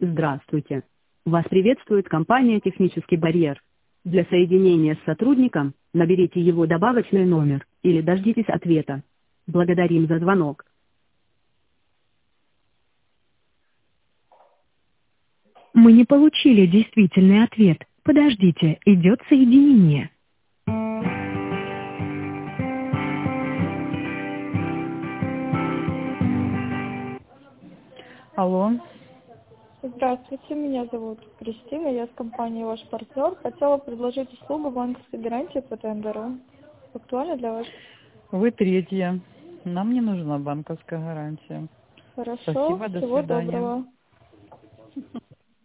Здравствуйте. Вас приветствует компания «Технический барьер». Для соединения с сотрудником наберите его добавочный номер или дождитесь ответа. Благодарим за звонок. Мы не получили действительный ответ. Подождите, идет соединение. Алло. Здравствуйте, меня зовут Кристина, я с компании «Ваш партнер». Хотела предложить услугу банковской гарантии по тендеру. Актуально для вас? Вы третья. Нам не нужна банковская гарантия. Хорошо, Спасибо, до всего свидания. доброго.